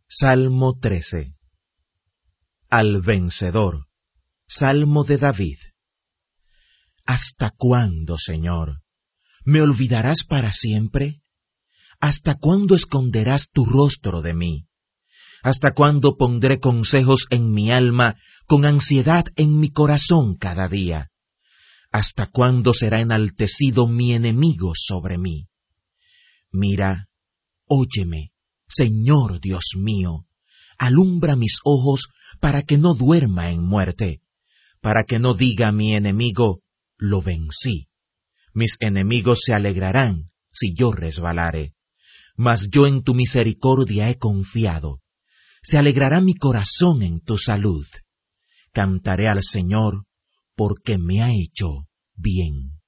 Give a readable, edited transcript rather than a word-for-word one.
Salmo 13. Al vencedor. Salmo de David. ¿Hasta cuándo, Señor? ¿Me olvidarás para siempre? ¿Hasta cuándo esconderás tu rostro de mí? ¿Hasta cuándo pondré consejos en mi alma, con ansiedad en mi corazón cada día? ¿Hasta cuándo será enaltecido mi enemigo sobre mí? Mira, óyeme, Señor Dios mío, alumbra mis ojos para que no duerma en muerte, para que no diga mi enemigo, lo vencí. Mis enemigos se alegrarán si yo resbalare, mas yo en tu misericordia he confiado. Se alegrará mi corazón en tu salud. Cantaré al Señor porque me ha hecho bien.